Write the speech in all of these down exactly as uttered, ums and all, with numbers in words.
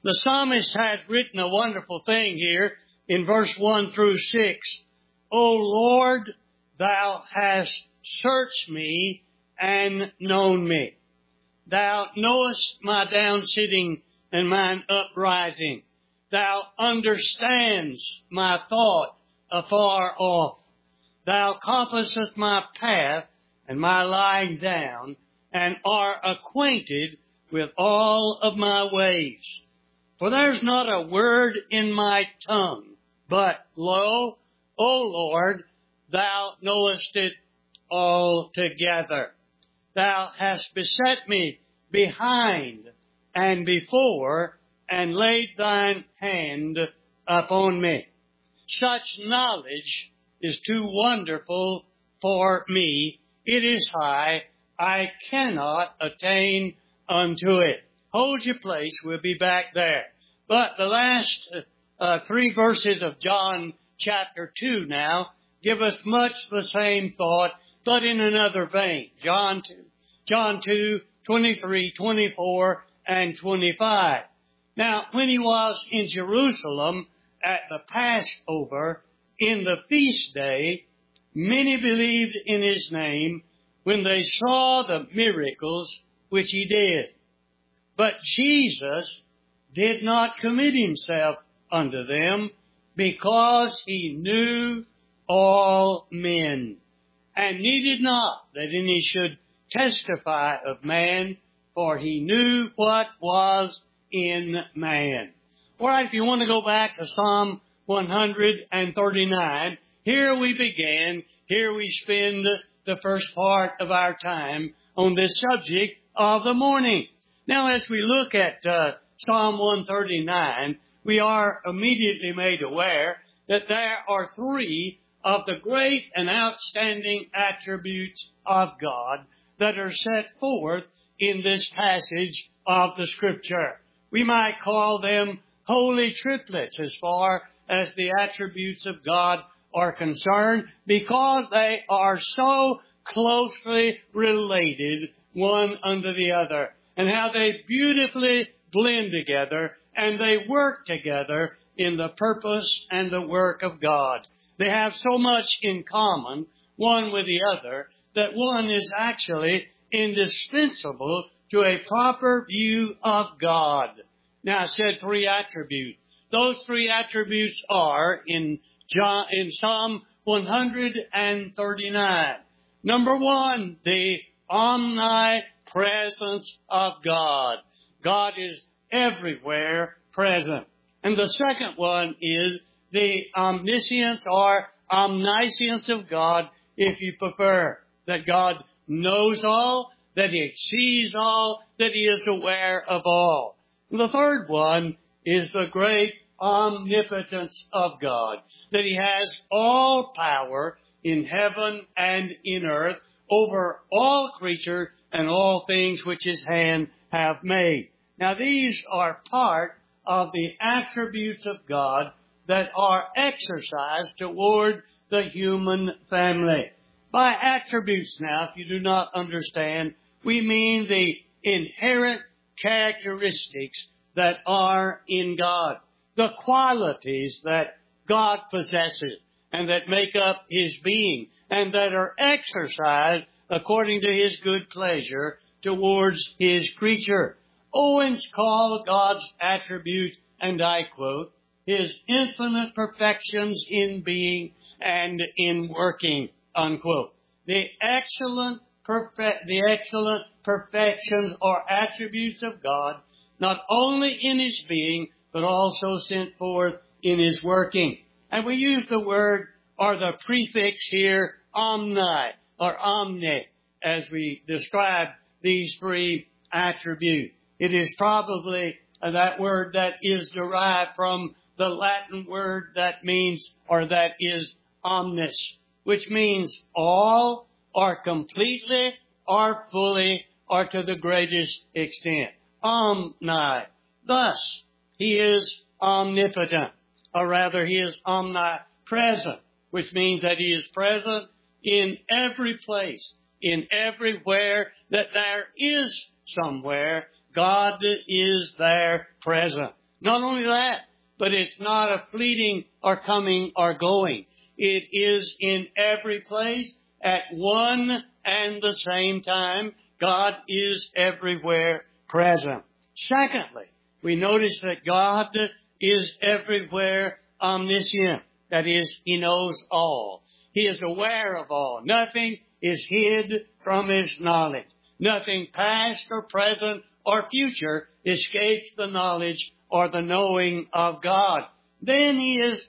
The psalmist has written a wonderful thing here in verse one through six. O Lord, thou hast searched me and known me. Thou knowest my down sitting and mine uprising. Thou understandest my thought afar off. Thou compassest my path and my lying down, and art acquainted with all of my ways. For there's not a word in my tongue, but lo, O Lord, thou knowest it altogether. Thou hast beset me behind and before, and laid thine hand upon me. Such knowledge is too wonderful for me. It is high. I cannot attain unto it. Hold your place. We'll be back there. But the last uh, three verses of John chapter two now give us much the same thought, but in another vein. John two, John two, twenty-three, twenty-four, and twenty-five. Now, when he was in Jerusalem at the Passover, in the feast day, many believed in his name when they saw the miracles which he did. But Jesus did not commit himself unto them, because he knew all men, and needed not that any should testify of man, for he knew what was in man. All right, if you want to go back to Psalm one thirty-nine, here we begin, here we spend the first part of our time on this subject of the morning. Now, as we look at uh, Psalm one thirty-nine, we are immediately made aware that there are three of the great and outstanding attributes of God that are set forth in this passage of the Scripture. We might call them holy triplets as far as the attributes of God are concerned, because they are so closely related one unto the other, and how they beautifully blend together and they work together in the purpose and the work of God. They have so much in common, one with the other, that one is actually indispensable to a proper view of God. Now, I said three attributes. Those three attributes are in John, in Psalm one thirty-nine. Number one, the omnipresence of God. God is everywhere present. And the second one is the omniscience or omniscience of God, if you prefer, that God knows all, that He sees all, that He is aware of all. And the third one is the great omnipotence of God, that He has all power in heaven and in earth over all creatures and all things which His hand have made. Now, these are part of the attributes of God that are exercised toward the human family. By attributes now, if you do not understand, we mean the inherent characteristics that are in God, the qualities that God possesses and that make up His being and that are exercised according to His good pleasure towards His creature. Owens called God's attribute, and I quote, His infinite perfections in being and in working, unquote. The excellent perfect, the excellent perfections or attributes of God, not only in His being, but also sent forth in His working. And we use the word or the prefix here, omni or omni, as we describe these three attributes. It is probably that word that is derived from the Latin word that means, or that is omnis, which means all, or completely, or fully, or to the greatest extent. Omni. Thus, He is omnipotent, or rather He is omnipresent, which means that He is present in every place, in everywhere that there is somewhere. God is there present. Not only that, but it's not a fleeting or coming or going. It is in every place at one and the same time. God is everywhere present. Secondly, we notice that God is everywhere omniscient. That is, He knows all. He is aware of all. Nothing is hid from His knowledge. Nothing past or present or future escapes the knowledge or the knowing of God. Then He is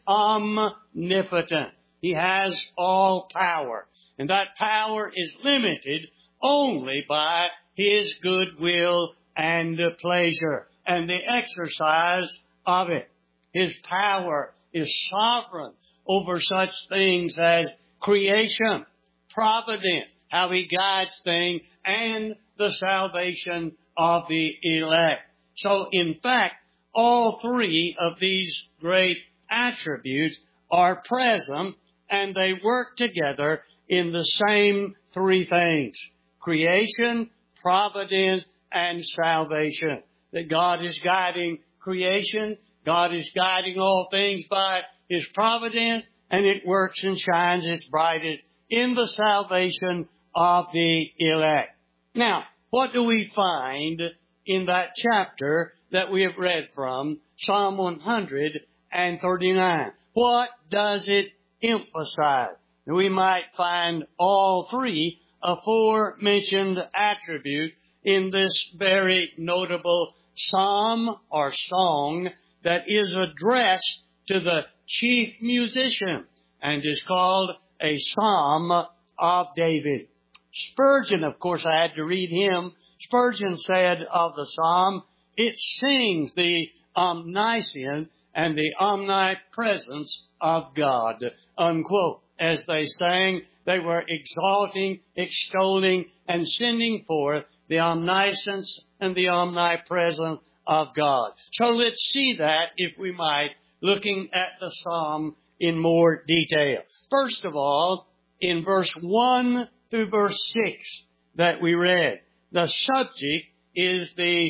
omnipotent. He has all power. And that power is limited only by His goodwill and pleasure and the exercise of it. His power is sovereign over such things as creation, providence, how He guides things, and the salvation of the elect. So, in fact, all three of these great attributes are present, and they work together in the same three things: creation, providence, and salvation. That God is guiding creation, God is guiding all things by His providence, and it works and shines its brightest in the salvation of the elect. Now, what do we find in that chapter that we have read from, Psalm one thirty-nine? What does it emphasize? We might find all three aforementioned attributes in this very notable psalm or song that is addressed to the chief musician and is called a Psalm of David. Spurgeon, of course, I had to read him. Spurgeon said of the psalm, it sings the omniscience and the omnipresence of God, unquote. As they sang, they were exalting, extolling, and sending forth the omniscience and the omnipresence of God. So let's see that, if we might, looking at the psalm in more detail. First of all, in verse one through verse six that we read, the subject is the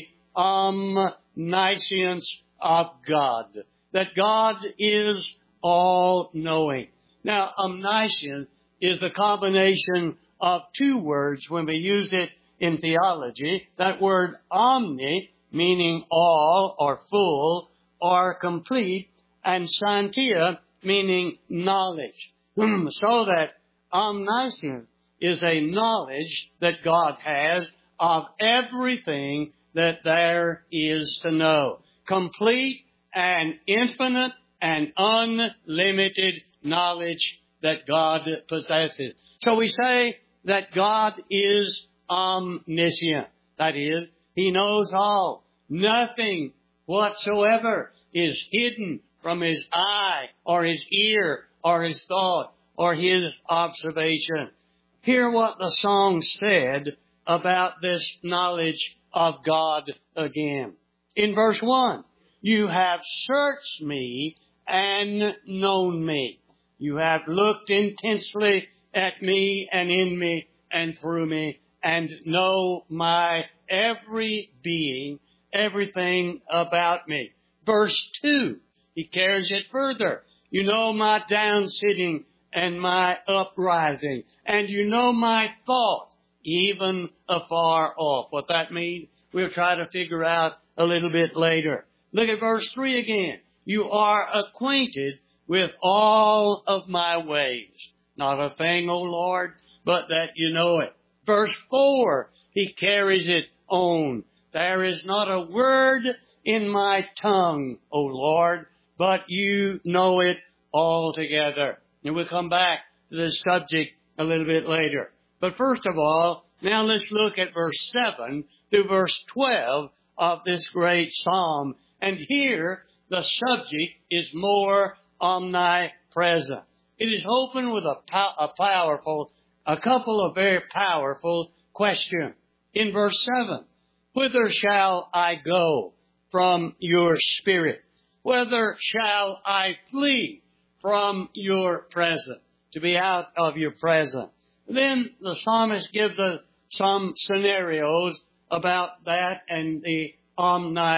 omniscience of God, that God is all-knowing. Now, omniscience is the combination of two words when we use it in theology. That word omni, meaning all or full or complete, and scientia, meaning knowledge. So that omniscience is a knowledge that God has of everything that there is to know. Complete and infinite and unlimited knowledge that God possesses. So we say that God is omniscient. That is, He knows all. Nothing whatsoever is hidden from His eye or His ear or His thought or His observation. Hear what the song said about this knowledge of God again. In verse one, you have searched me and known me. You have looked intensely at me and in me and through me and know my every being, everything about me. Verse two, he carries it further. You know my down sitting and my uprising, and you know my thought, even afar off. What that means, we'll try to figure out a little bit later. Look at verse three again. You are acquainted with all of my ways. Not a thing, O Lord, but that you know it. Verse four, he carries it on. There is not a word in my tongue, O Lord, but you know it altogether. And we'll come back to this subject a little bit later. But first of all, now let's look at verse seven through verse twelve of this great psalm. And here, the subject is more omnipresent. It is open with a, pow- a powerful, a couple of very powerful questions. In verse seven, whither shall I go from your spirit? Whither shall I flee from your presence? To be out of your presence. Then the psalmist gives us some scenarios about that and the omnipresence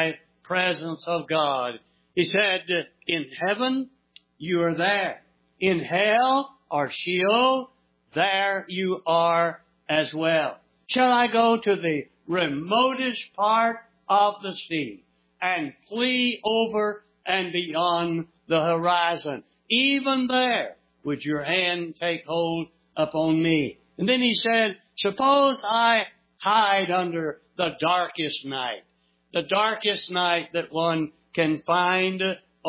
presence of God. He said, in heaven, you are there. In hell or Sheol, there you are as well. Shall I go to the remotest part of the sea and flee over and beyond the horizon? Even there would your hand take hold upon me. And then he said, suppose I hide under the darkest night, the darkest night that one can find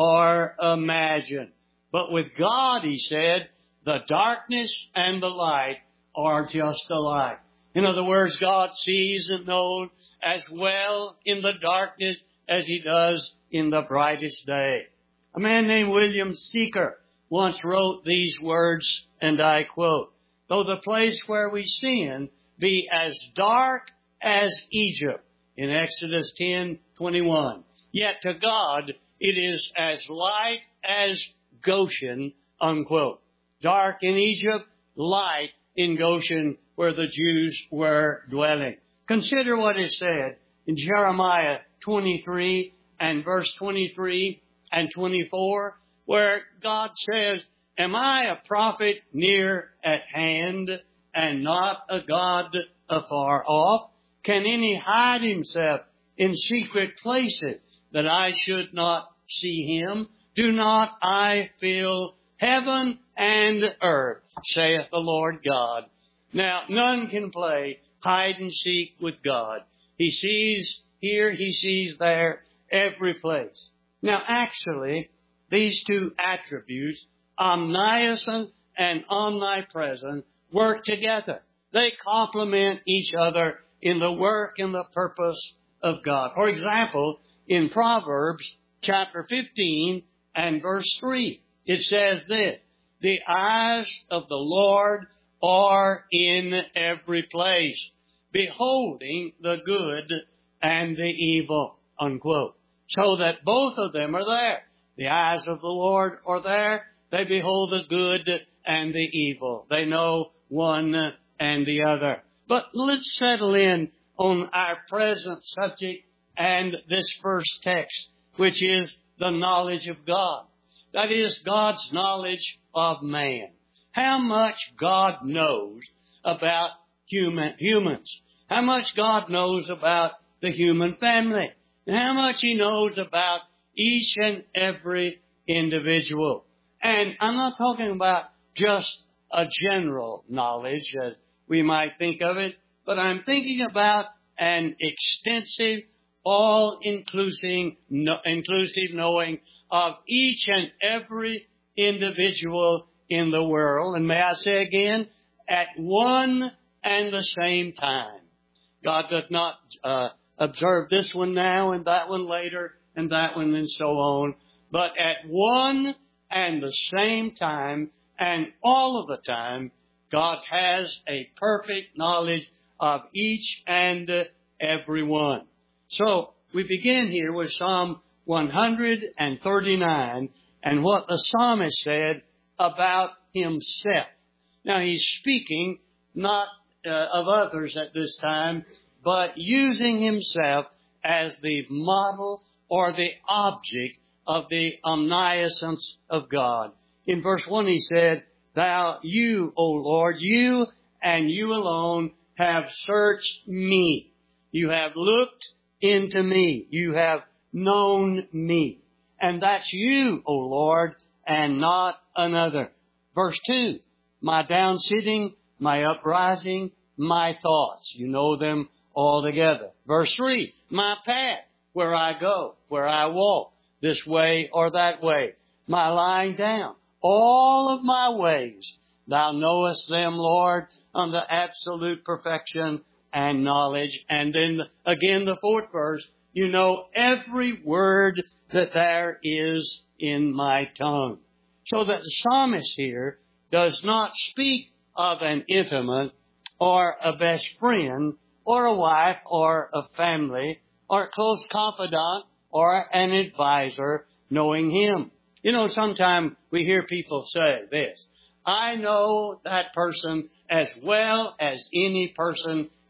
or imagine. But with God, he said, the darkness and the light are just alike. In other words, God sees and knows as well in the darkness as he does in the brightest day. A man named William Seeker once wrote these words, and I quote, though the place where we sin be as dark as Egypt, in Exodus ten twenty-one, yet to God it is as light as Goshen, unquote. Dark in Egypt, light in Goshen, where the Jews were dwelling. Consider what is said in Jeremiah twenty-three and verse twenty-three and twenty-four, where God says, am I a prophet near at hand and not a God afar off? Can any hide himself in secret places that I should not see him? Do not I fill heaven and earth, saith the Lord God. Now, none can play hide and seek with God. He sees here, he sees there, every place. Now, actually, these two attributes, omniscient and omnipresent, work together. They complement each other in the work and the purpose of God. For example, in Proverbs chapter fifteen and verse three, it says this, the eyes of the Lord are in every place, beholding the good and the evil, unquote. So that both of them are there. The eyes of the Lord are there. They behold the good and the evil. They know one and the other. But let's settle in on our present subject and this first text, which is the knowledge of God. That is God's knowledge of man. How much God knows about human humans. How much God knows about the human family. And how much He knows about each and every individual. And I'm not talking about just a general knowledge as we might think of it, but I'm thinking about an extensive, all-inclusive inclusive knowing of each and every individual in the world. And may I say again, at one and the same time. God does not uh, observe this one now and that one later and that one and so on, but at one and the same time and all of the time, God has a perfect knowledge of each and every one. So we begin here with Psalm one thirty-nine and what the psalmist said about himself. Now he's speaking not uh, of others at this time, but using himself as the model or the object of the omniscience of God. In verse one he said, Thou, you, O Lord, you and you alone have searched me. You have looked into me. You have known me. And that's you, O Lord, and not another. Verse two, my down sitting, my uprising, my thoughts. You know them all together. Verse three, my path, where I go, where I walk, this way or that way. My lying down, all of my ways. Thou knowest them, Lord, unto absolute perfection and knowledge. And then again, the fourth verse, you know every word that there is in my tongue. So that the psalmist here does not speak of an intimate or a best friend or a wife or a family or a close confidant or an advisor knowing him. You know, sometimes we hear people say this, I know that person as well as any person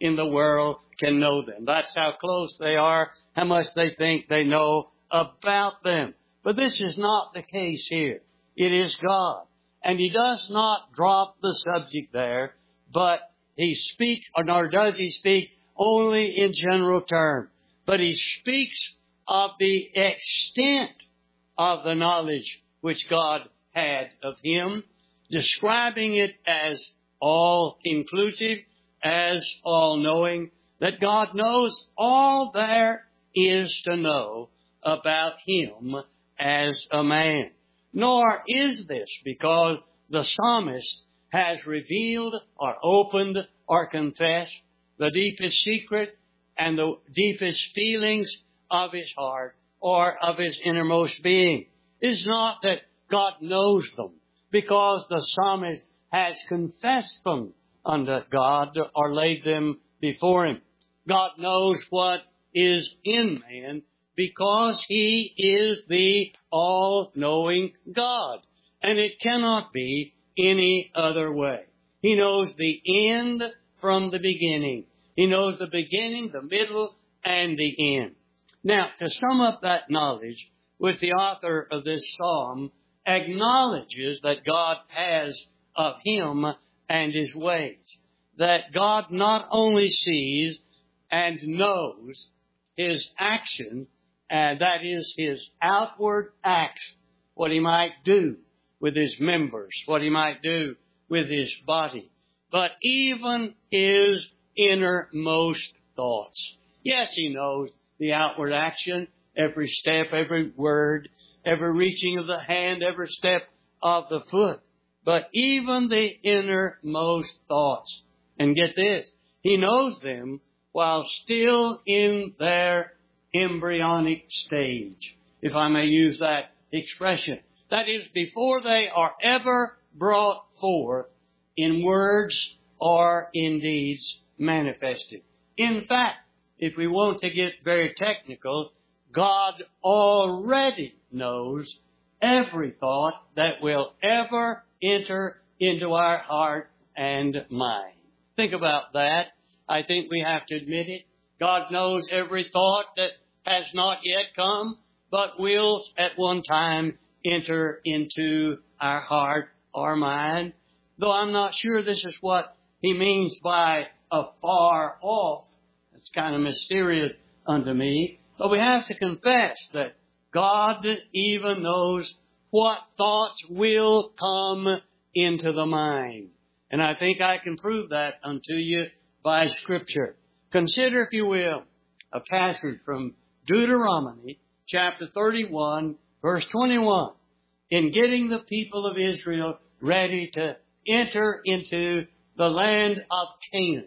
in the world can know them. That's how close they are, how much they think they know about them. But this is not the case here. It is God. And He does not drop the subject there, but He speaks, or nor does He speak only in general terms. But He speaks of the extent of the knowledge which God had of Him, describing it as all-inclusive, as all-knowing, that God knows all there is to know about Him as a man. Nor is this because the psalmist has revealed or opened or confessed the deepest secret and the deepest feelings of his heart or of his innermost being. It's not that God knows them because the psalmist has confessed them unto God or laid them before Him. God knows what is in man because He is the all-knowing God. And it cannot be any other way. He knows the end from the beginning. He knows the beginning, the middle, and the end. Now, to sum up that knowledge, with the author of this psalm acknowledges that God has of Him and His ways. That God not only sees and knows His action, and that is His outward acts, what He might do with His members, what He might do with His body, but even His innermost thoughts. Yes, He knows the outward action, every step, every word, every reaching of the hand, every step of the foot, but even the innermost thoughts. And get this, He knows them while still in their embryonic stage, if I may use that expression. That is, before they are ever brought forth in words or in deeds manifested. In fact, if we want to get very technical, God already knows every thought that will ever enter into our heart and mind. Think about that. I think we have to admit it. God knows every thought that has not yet come, but will at one time enter into our heart or mind. Though I'm not sure this is what He means by afar off. It's kind of mysterious unto me. But we have to confess that God even knows what thoughts will come into the mind. And I think I can prove that unto you by Scripture. Consider, if you will, a passage from Deuteronomy chapter thirty-one, verse twenty-one. In getting the people of Israel ready to enter into the land of Canaan,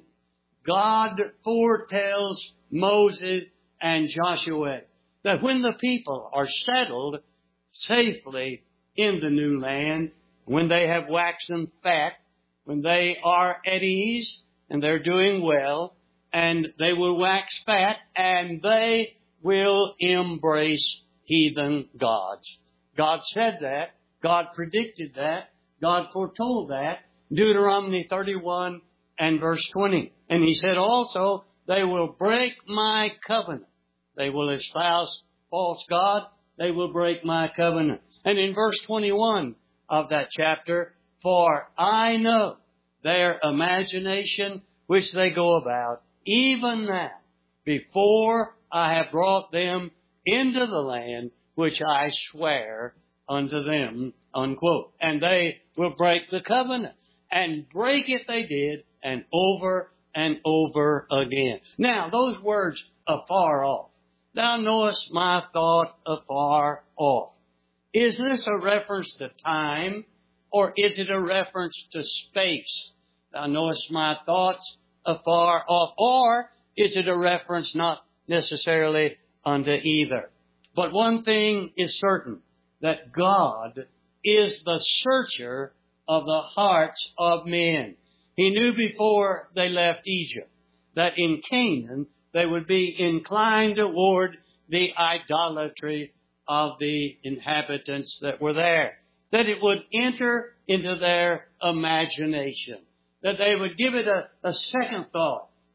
God foretells Moses and Joshua that when the people are settled safely in the new land, when they have waxen fat, when they are at ease and they're doing well, and they will wax fat and they will embrace heathen gods. God said that. God predicted that. God foretold that. Deuteronomy thirty-one and verse twenty. And He said also, they will break my covenant. They will espouse false God. They will break my covenant. And in verse twenty-one of that chapter, for I know their imagination which they go about, even now, before I have brought them into the land which I swear unto them, unquote. And they will break the covenant. And break it they did, and over and over again. Now, those words, afar off. Thou knowest my thought afar off. Is this a reference to time, or is it a reference to space? Thou knowest my thoughts afar off. Or is it a reference not necessarily unto either? But one thing is certain, that God is the searcher of the hearts of men. He knew before they left Egypt that in Canaan they would be inclined toward the idolatry of the inhabitants that were there. That it would enter into their imagination. That they would give it a, a second thought.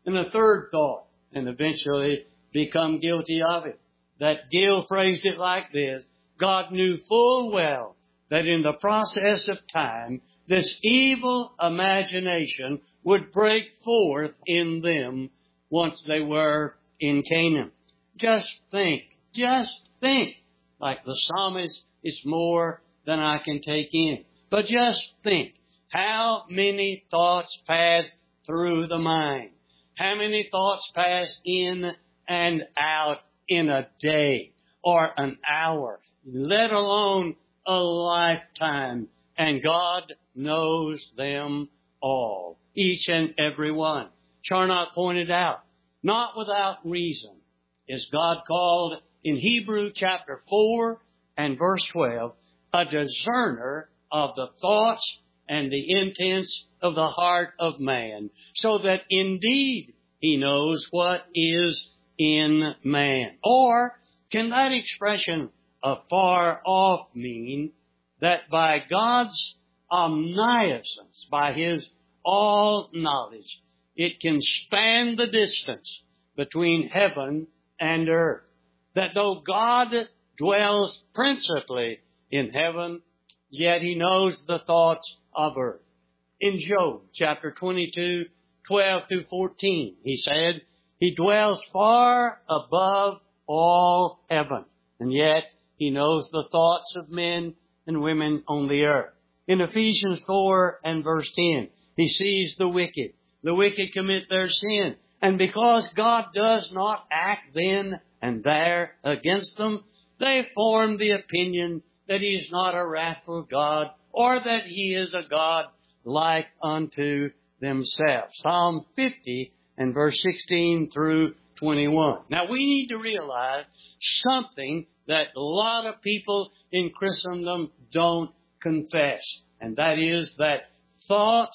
and a third thought, and eventually become guilty of it. That Gill phrased it like this: God knew full well that in the process of time, this evil imagination would break forth in them once they were in Canaan. Just think, just think, like the psalmist, it's more than I can take in. But just think how many thoughts pass through the mind. How many thoughts pass in and out in a day or an hour, let alone a lifetime. And God knows them all, each and every one. Charnock pointed out, not without reason is God called in Hebrew chapter four and verse twelve a discerner of the thoughts and the intents of the heart of man, so that indeed he knows what is in man. Or can that expression afar off mean that by God's omniscience, by His all-knowledge, it can span the distance between heaven and earth? That though God dwells principally in heaven, yet He knows the thoughts of earth. In Job chapter twenty-two, twelve through fourteen, he said, He dwells far above all heaven, and yet He knows the thoughts of men and women on the earth. In Ephesians four and verse ten, He sees the wicked. The wicked commit their sin. And because God does not act then and there against them, they form the opinion that He is not a wrathful God, or that He is a God like unto themselves. Psalm fifty and verse sixteen through twenty-one. Now we need to realize something that a lot of people in Christendom don't confess, and that is that thoughts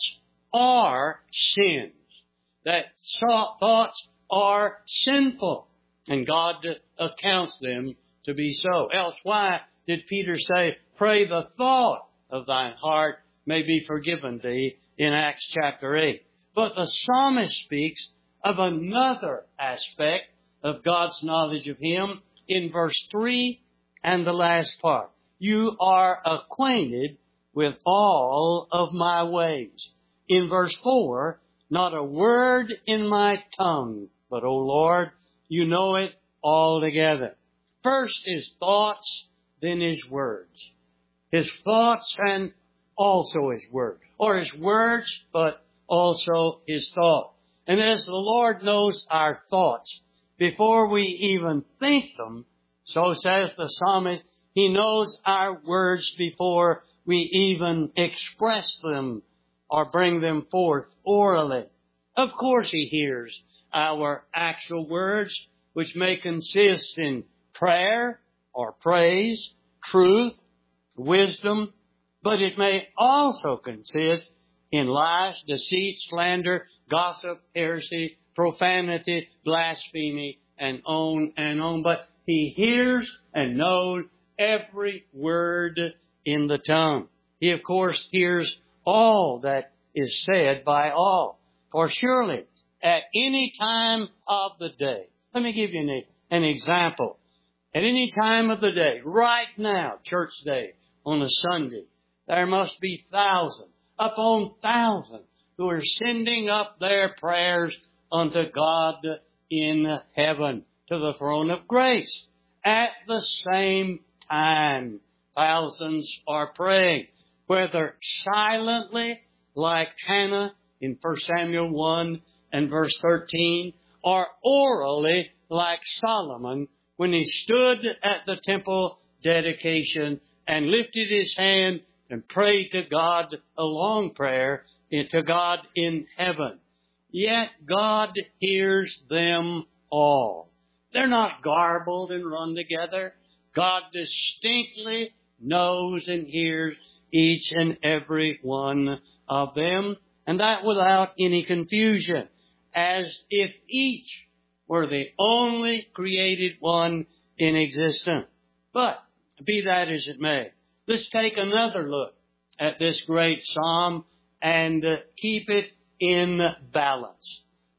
are sins. That thoughts are sinful, and God accounts them to be so. Else why did Peter say, pray the thought of thine heart may be forgiven thee in Acts chapter eight. But the psalmist speaks of another aspect of God's knowledge of Him in verse three and the last part. You are acquainted with all of my ways. In verse four, not a word in my tongue, but, O Lord, you know it altogether. First His thoughts, then His words. His thoughts and also His words. Or His words, but also His thought. And as the Lord knows our thoughts before we even think them, so says the psalmist, He knows our words before we even express them or bring them forth orally. Of course He hears our actual words, which may consist in prayer or praise, truth, wisdom, but it may also consist in lies, deceit, slander, gossip, heresy, profanity, blasphemy, and on and on. But He hears and knows every word in the tongue. He, of course, hears all that is said by all. For surely, at any time of the day, let me give you an, an example. At any time of the day, right now, church day, on a Sunday, there must be thousands, upon thousands, who are sending up their prayers unto God in heaven, to the throne of grace. At the same time, thousands are praying, whether silently, like Hannah in First Samuel one and verse thirteen, or orally, like Solomon, when he stood at the temple dedication and lifted his hand and prayed to God a long prayer to God in heaven. Yet God hears them all. They're not garbled and run together. God distinctly knows and hears each and every one of them, and that without any confusion, as if each were the only created one in existence. But, be that as it may, let's take another look at this great psalm and uh, keep it in balance.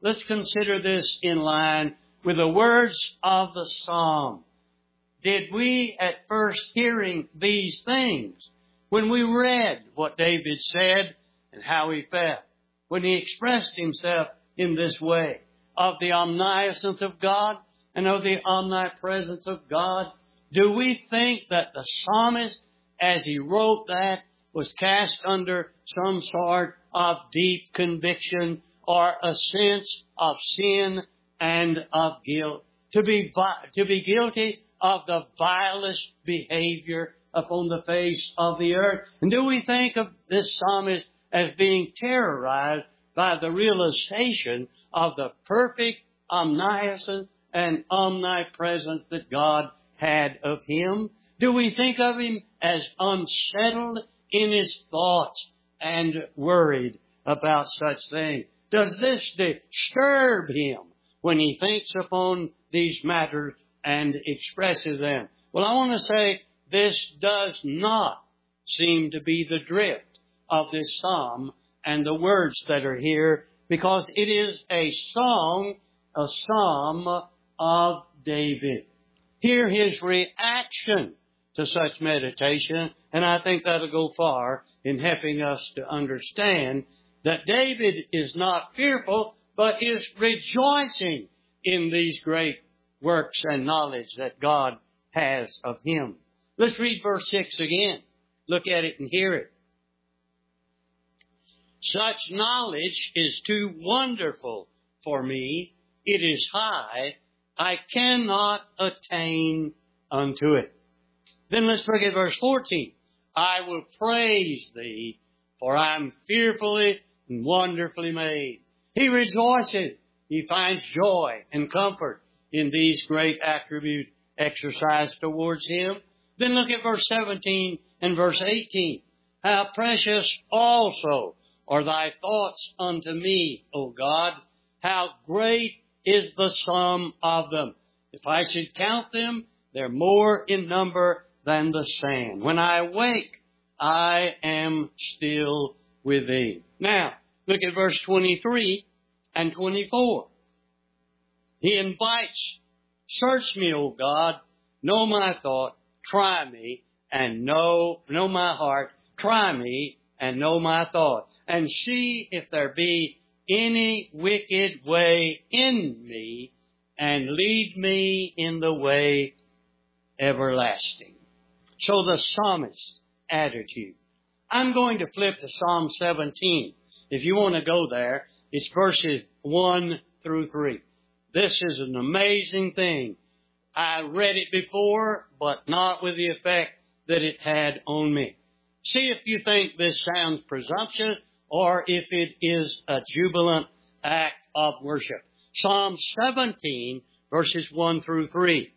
let's consider this in line with the words of the psalm. Did we at first hearing these things, when we read what David said and how he felt, when he expressed himself in this way of the omniscience of God and of the omnipresence of God, do we think that the psalmist, as he wrote that, was cast under some sort of deep conviction or a sense of sin and of guilt? To be, to be guilty of the vilest behavior upon the face of the earth. And do we think of this psalmist as being terrorized by the realization of the perfect omniscience and omnipresence that God had of him? Do we think of him as unsettled in his thoughts and worried about such things? Does this disturb him when he thinks upon these matters and expresses them? Well, I want to say this does not seem to be the drift of this psalm and the words that are here, because it is a song, a psalm of David. Hear his reaction to such meditation, and I think that'll go far in helping us to understand that David is not fearful, but is rejoicing in these great works and knowledge that God has of him. Let's read verse six again. Look at it and hear it. Such knowledge is too wonderful for me. It is high. I cannot attain unto it. Then let's look at verse fourteen. I will praise thee, for I am fearfully and wonderfully made. He rejoices. He finds joy and comfort in these great attributes exercised towards him. Then look at verse seventeen and verse eighteen. How precious also are thy thoughts unto me, O God. How great is the sum of them. If I should count them, they're more in number than the sand. When I wake, I am still with thee. Now, look at verse twenty-three and twenty-four. He invites, search me, O God, know my thought, try me, and know, know my heart, try me, and know my thought, and see if there be any wicked way in me, and lead me in the way everlasting. So the psalmist's attitude. I'm going to flip to Psalm seventeen. If you want to go there, it's verses one through three. This is an amazing thing. I read it before, but not with the effect that it had on me. See if you think this sounds presumptuous or if it is a jubilant act of worship. Psalm seventeen, verses one through three.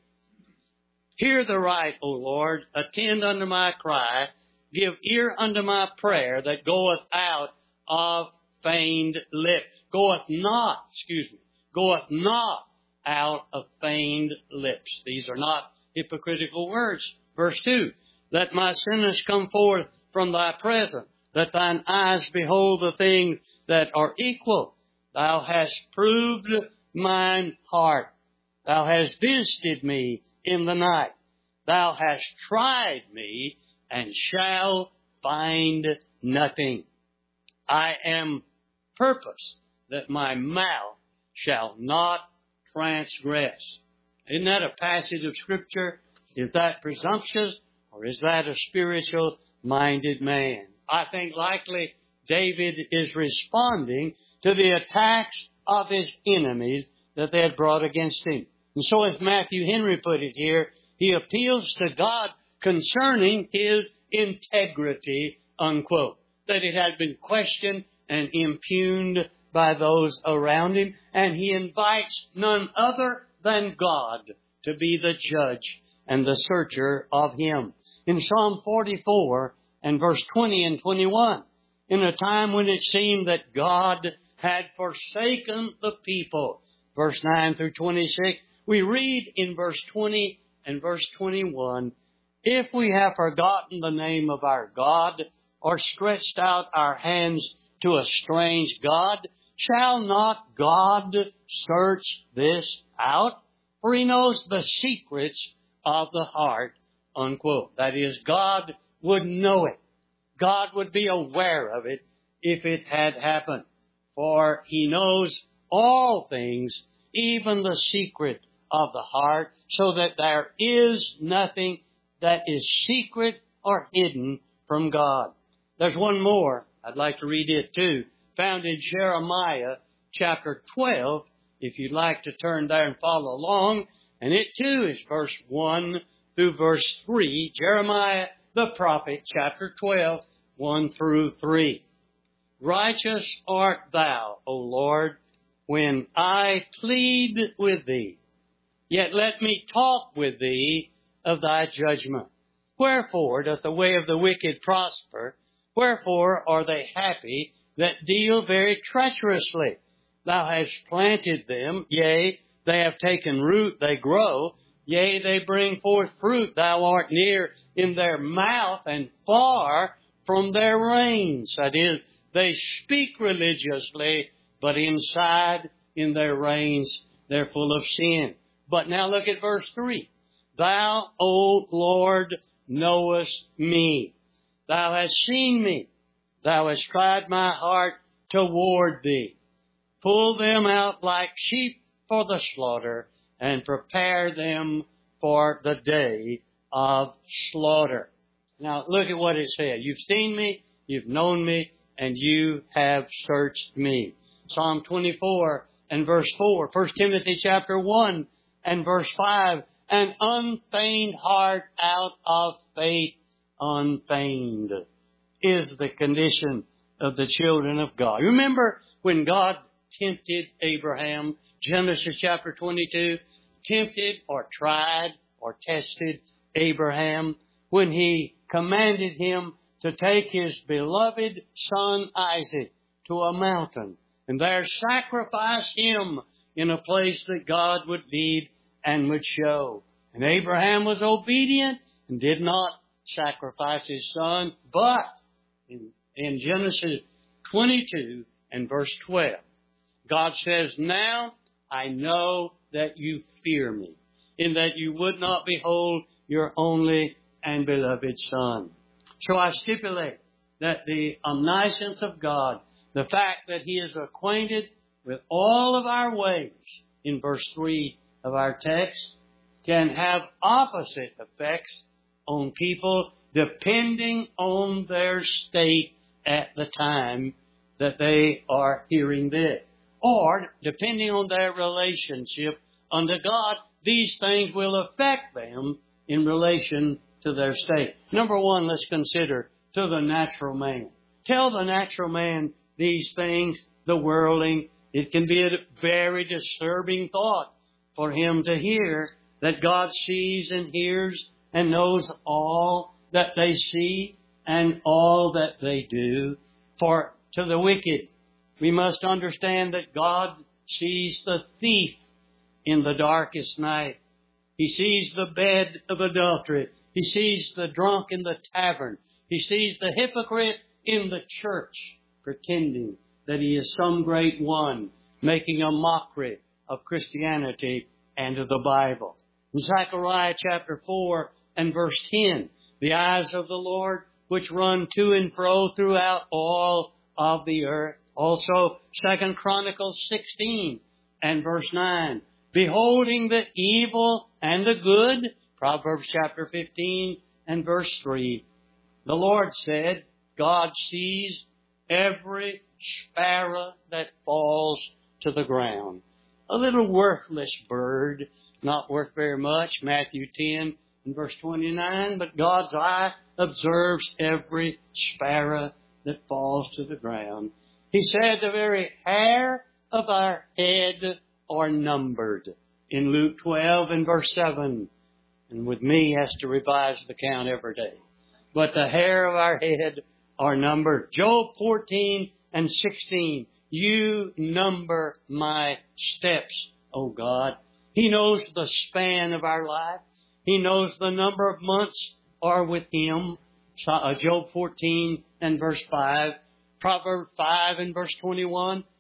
Hear the right, O Lord, attend unto my cry, give ear unto my prayer that goeth out of feigned lips. Goeth not, excuse me, goeth not out of feigned lips. These are not hypocritical words. Verse two, let my sinners come forth from thy presence, that thine eyes behold the things that are equal. Thou hast proved mine heart. Thou hast visited me in the night. Thou hast tried me and shall find nothing. I am purpose that my mouth shall not transgress. Isn't that a passage of Scripture? Is that presumptuous or is that a spiritual-minded man? I think likely David is responding to the attacks of his enemies that they had brought against him. And so as Matthew Henry put it here, he appeals to God concerning his integrity, unquote, that it had been questioned and impugned by those around him, and he invites none other than God to be the judge and the searcher of him. In Psalm forty-four and verse twenty and twenty-one, in a time when it seemed that God had forsaken the people, verse nine through twenty-six, we read in verse twenty and verse twenty-one, if we have forgotten the name of our God, or stretched out our hands to a strange God, Shall not God search this out? For He knows the secrets of the heart, unquote. That is, God would know it. God would be aware of it if it had happened. For He knows all things, even the secret of the heart, so that there is nothing that is secret or hidden from God. There's one more. I'd like to read it too. Found in Jeremiah chapter twelve, if you'd like to turn there and follow along. And it too is verse one through verse three. Jeremiah the prophet, chapter twelve, one through three. Righteous art thou, O Lord, when I plead with thee. Yet let me talk with thee of thy judgment. Wherefore doth the way of the wicked prosper? Wherefore are they happy that deal very treacherously? Thou hast planted them, yea, they have taken root, they grow, yea, they bring forth fruit. Thou art near in their mouth and far from their reins. That is, they speak religiously, but inside, in their reins, they're full of sin. But now look at verse three. Thou, O Lord, knowest me. Thou hast seen me. Thou hast tried my heart toward thee. Pull them out like sheep for the slaughter, and prepare them for the day of slaughter. Now look at what it said. You've seen me, you've known me, and you have searched me. Psalm twenty-four and verse four. First Timothy chapter one and verse five. An unfeigned heart out of faith unfeigned is the condition of the children of God. Remember when God tempted Abraham, Genesis chapter twenty-two, tempted or tried or tested Abraham when He commanded him to take his beloved son Isaac to a mountain and there sacrifice him in a place that God would lead and would show. And Abraham was obedient and did not sacrifice his son, but in, in Genesis twenty-two and verse twelve, God says, now I know that you fear me, in that you would not behold your only and beloved son. So I stipulate that the omniscience of God, the fact that He is acquainted with all of our ways, in verse three of our text, can have opposite effects on people depending on their state at the time that they are hearing this. Or, depending on their relationship unto God, these things will affect them in relation to their state. Number one, let's consider to the natural man. Tell the natural man these things, the worldling. It can be a very disturbing thought for him to hear that God sees and hears and knows all that they see and all that they do. For to the wicked, we must understand that God sees the thief in the darkest night. He sees the bed of adultery. He sees the drunk in the tavern. He sees the hypocrite in the church, pretending that he is some great one, making a mockery of Christianity and of the Bible. In Zechariah chapter four and verse ten, the eyes of the Lord which run to and fro throughout all of the earth. Also, Second Chronicles sixteen and verse nine, beholding the evil and the good. Proverbs chapter fifteen and verse three. The Lord said, God sees every sparrow that falls to the ground. A little worthless bird, not worth very much, Matthew ten and verse twenty-nine, but God's eye observes every sparrow that falls to the ground. He said the very hair of our head are numbered in Luke twelve and verse seven. And with me, has to revise the count every day. But the hair of our head are numbered. Job fourteen and sixteen. You number my steps, O God. He knows the span of our life. He knows the number of months are with Him. Job fourteen and verse five. Proverbs five and verse twenty-one.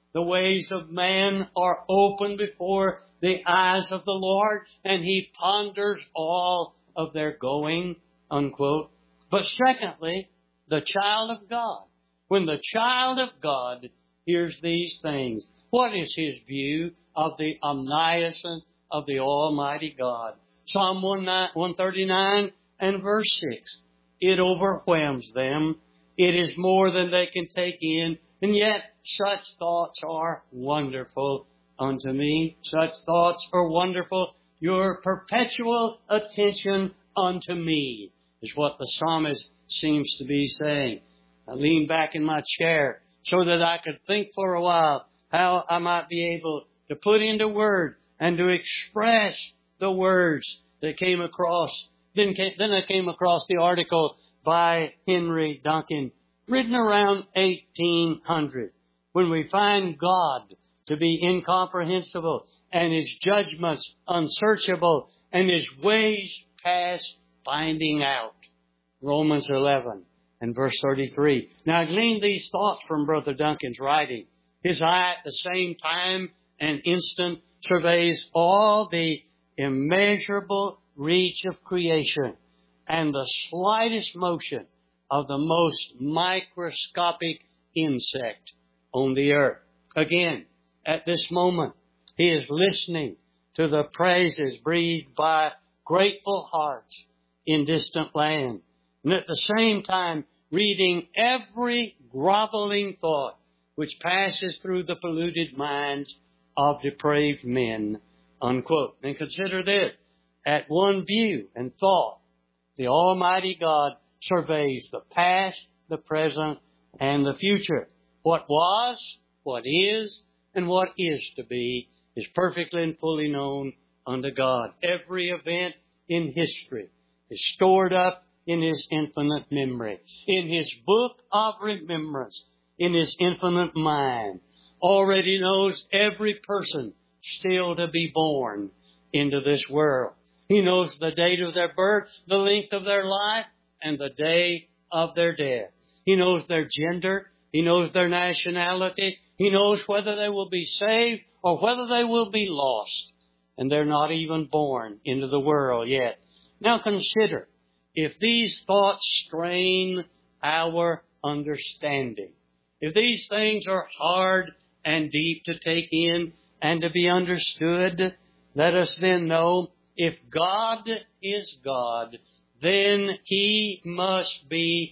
The ways of man are open before the eyes of the Lord, and He ponders all of their going, unquote. But secondly, the child of God. When the child of God hears these things, what is his view of the omniscience of the Almighty God? Psalm one thirty-nine and verse six. It overwhelms them. It is more than they can take in. And yet such thoughts are wonderful unto me. Such thoughts are wonderful. Your perpetual attention unto me is what the psalmist seems to be saying. I leaned back in my chair so that I could think for a while how I might be able to put into word and to express the words that came across. Then, came, then I came across the article by Henry Duncan, written around eighteen hundred, when we find God to be incomprehensible and His judgments unsearchable and His ways past finding out. Romans eleven and verse thirty-three. Now I gleaned these thoughts from Brother Duncan's writing. His eye at the same time and instant surveys all the immeasurable reach of creation and the slightest motion of the most microscopic insect on the earth. Again, at this moment, he is listening to the praises breathed by grateful hearts in distant land, and at the same time reading every groveling thought which passes through the polluted minds of depraved men, unquote. And consider this, at one view and thought, the Almighty God surveys the past, the present, and the future. What was, what is, and what is to be is perfectly and fully known unto God. Every event in history is stored up in His infinite memory, in His book of remembrance, in His infinite mind. Already knows every person still to be born into this world. He knows the date of their birth, the length of their life, and the day of their death. He knows their gender. He knows their nationality. He knows whether they will be saved or whether they will be lost. And they're not even born into the world yet. Now consider, if these thoughts strain our understanding, if these things are hard and deep to take in and to be understood, let us then know, if God is God, then He must be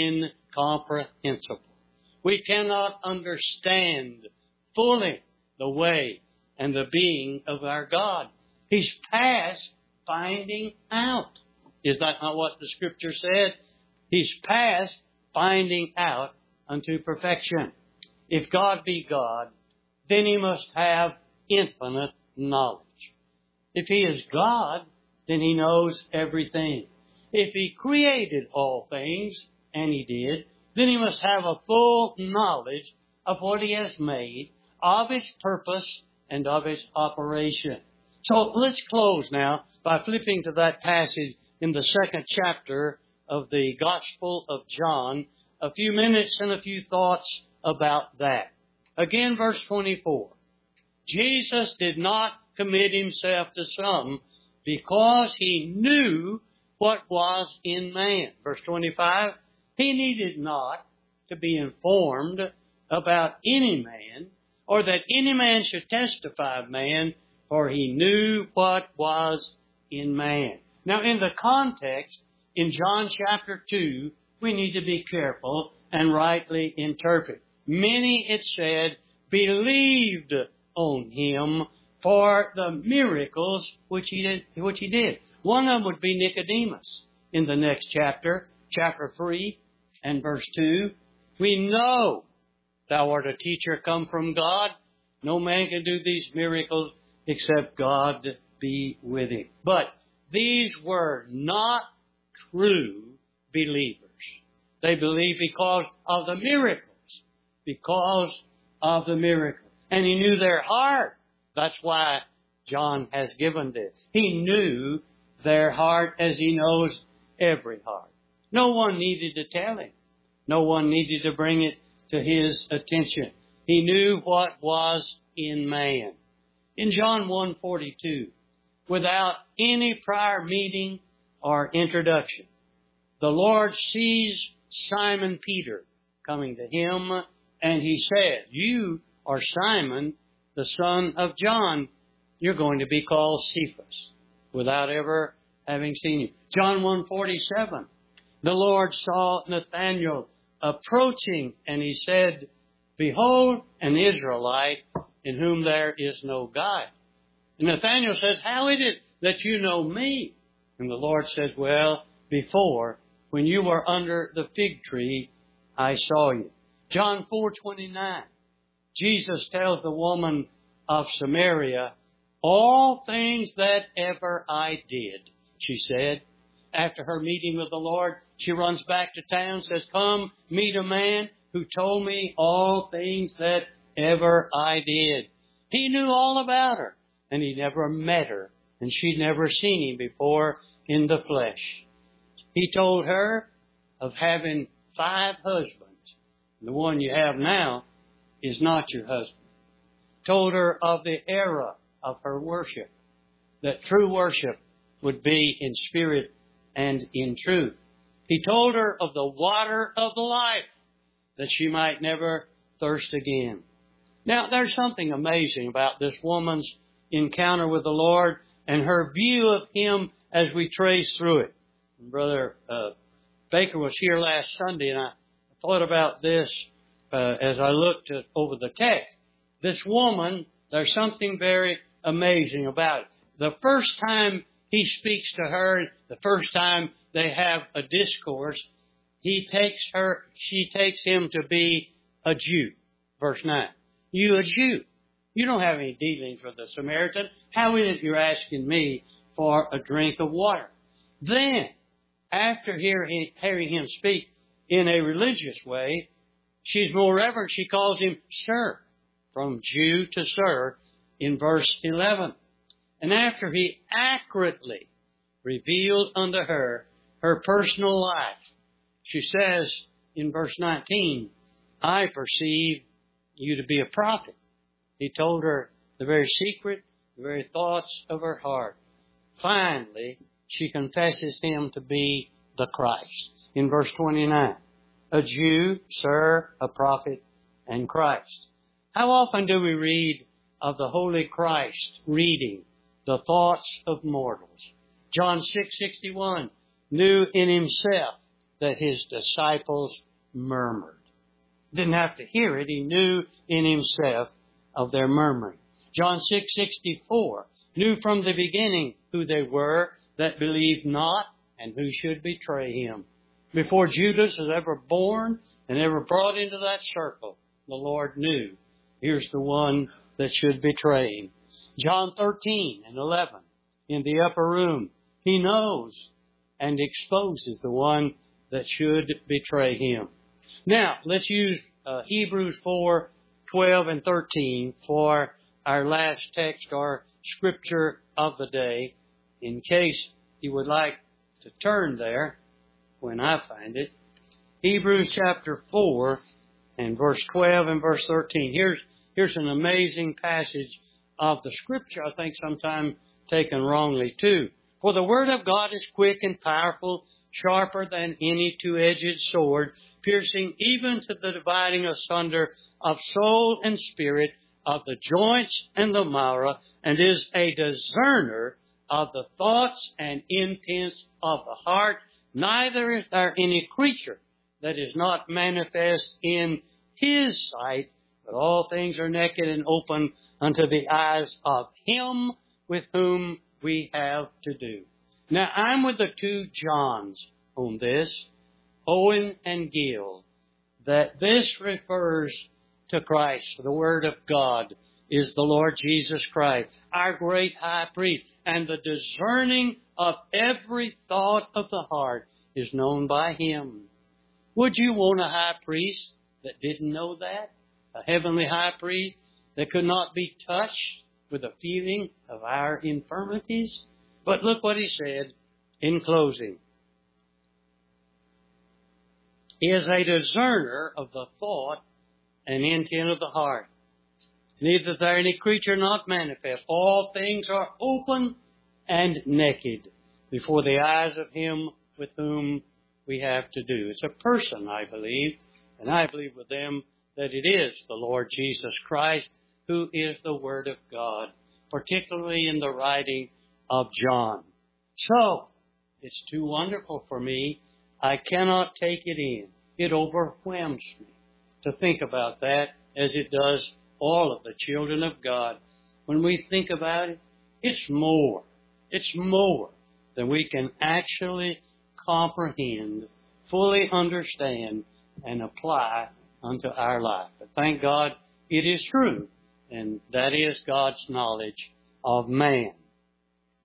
incomprehensible. We cannot understand fully the way and the being of our God. He's past finding out. Is that not what the Scripture said? He's past finding out unto perfection. If God be God, then He must have infinite knowledge. If He is God, then He knows everything. If He created all things, and He did, then He must have a full knowledge of what He has made, of His purpose, and of His operation. So let's close now by flipping to that passage in the second chapter of the Gospel of John. A few minutes and a few thoughts about that. Again, verse twenty-four. Jesus did not commit Himself to some because He knew what was in man. Verse twenty-five. He needed not to be informed about any man, or that any man should testify of man, for He knew what was in man. Now, in the context, in John chapter two, we need to be careful and rightly interpret. Many, it said, believed on Him for the miracles which he did, which he did. One of them would be Nicodemus in the next chapter, chapter three and verse two. We know Thou art a teacher come from God. No man can do these miracles except God be with him. But these were not true believers. They believed because of the miracles. Because of the miracles. And He knew their heart. That's why John has given this. He knew their heart as He knows every heart. No one needed to tell Him. No one needed to bring it to His attention. He knew what was in man. In John one forty-two, without any prior meeting or introduction, the Lord sees Simon Peter coming to him, and he said, "You are Simon, the son of John. You're going to be called Cephas," without ever having seen him. John one forty-seven, the Lord saw Nathanael approaching, and he said, "Behold, an Israelite in whom there is no guile." And Nathanael says, "How is it that you know me?" And the Lord says, "Well, before, when you were under the fig tree, I saw you." John four twenty-nine, Jesus tells the woman of Samaria, "All things that ever I did," she said. After her meeting with the Lord, she runs back to town, says, "Come, meet a man who told me all things that ever I did." He knew all about her, and he never met her, and she'd never seen him before in the flesh. He told her of having five husbands. The one you have now is not your husband. Told her of the era of her worship, that true worship would be in spirit and in truth. He told her of the water of life, that she might never thirst again. Now, there's something amazing about this woman's encounter with the Lord and her view of Him as we trace through it. Brother uh, Baker was here last Sunday, and I thought about this uh, as I looked at, over the text. This woman, there's something very amazing about it. The first time he speaks to her, the first time they have a discourse, he takes her, she takes him to be a Jew. Verse nine. You a Jew. You don't have any dealings with the Samaritan. How is it you're asking me for a drink of water? Then, after hearing, hearing him speak in a religious way, she's more reverent. She calls him sir, from Jew to sir, in verse eleven. And after he accurately revealed unto her her personal life, she says in verse nineteen, I perceive you to be a prophet. He told her the very secret, the very thoughts of her heart. Finally, she confesses him to be the Christ. In verse twenty-nine, a Jew, sir, a prophet, and Christ. How often do we read of the Holy Christ reading the thoughts of mortals? John six sixty-one knew in himself that his disciples murmured. Didn't have to hear it. He knew in himself of their murmuring. John six sixty-four knew from the beginning who they were that believed not and who should betray him. Before Judas was ever born and ever brought into that circle, the Lord knew, here's the one that should betray him. John thirteen and eleven, in the upper room, he knows and exposes the one that should betray him. Now, let's use uh, Hebrews four, twelve and thirteen for our last text or scripture of the day, in case you would like to turn there when I find it. Hebrews chapter four and verse twelve and verse thirteen. Here's, here's an amazing passage of the scripture, I think sometimes taken wrongly too. For the word of God is quick and powerful, sharper than any two-edged sword, piercing even to the dividing asunder of soul and spirit, of the joints and the marrow, and is a discerner of the thoughts and intents of the heart. Neither is there any creature that is not manifest in his sight, but all things are naked and open unto the eyes of him with whom we have to do. Now, I'm with the two Johns on this, Owen and Gill, that this refers to Christ. The Word of God is the Lord Jesus Christ, our great high priest, and the discerning of every thought of the heart is known by him. Would you want a high priest that didn't know that? A heavenly high priest that could not be touched with a feeling of our infirmities? But look what he said in closing. He is a discerner of the thought and intent of the heart. Neither is there any creature not manifest. All things are open and naked before the eyes of Him with whom we have to do. It's a person, I believe, and I believe with them that it is the Lord Jesus Christ who is the Word of God, particularly in the writing of John. So, it's too wonderful for me. I cannot take it in. It overwhelms me to think about that, as it does all of the children of God. When we think about it, it's more. It's more than we can actually comprehend, fully understand, and apply unto our life. But thank God it is true, and that is God's knowledge of man.